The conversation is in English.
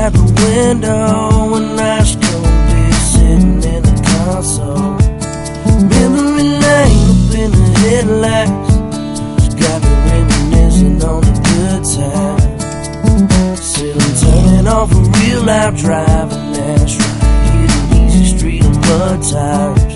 at the window, a nice cold beer sitting in the console. Memory lane up in the headlights, it's got me reminiscing on the good times. Still I'm turning off a real life driving, that's right, hit an easy street of mud tires.